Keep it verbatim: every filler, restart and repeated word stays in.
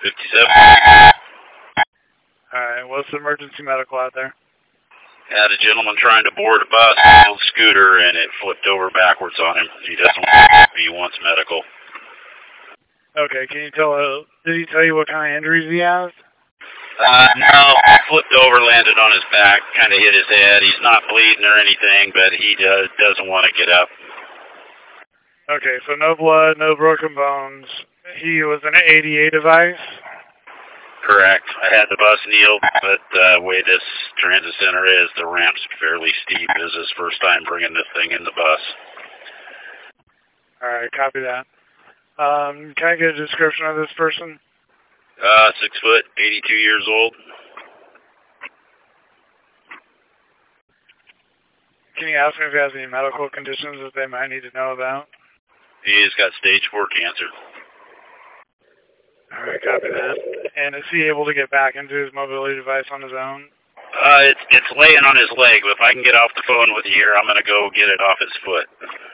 fifty-seven. Alright, what's the emergency medical out there? Had a gentleman trying to board a bus with an old scooter, and it flipped over backwards on him. He doesn't want to be, he wants medical. Okay, can you tell, uh, did he tell you what kind of injuries he has? Uh, no, flipped over, landed on his back, kind of hit his head. He's not bleeding or anything, but he does, doesn't want to get up. Okay, so no blood, no broken bones. He was in an A D A device? Correct. I had the bus kneel, but the uh, way this transit center is, the ramp's fairly steep. This is his first time bringing this thing in the bus. Alright, copy that. Um, can I get a description of this person? Uh, six foot, eighty-two years old. Can you ask me if he has any medical conditions that they might need to know about? He's got stage four cancer. Alright, copy that. And is he able to get back into his mobility device on his own? Uh, it's, it's laying on his leg, but if I can get off the phone with you here, I'm going to go get it off his foot.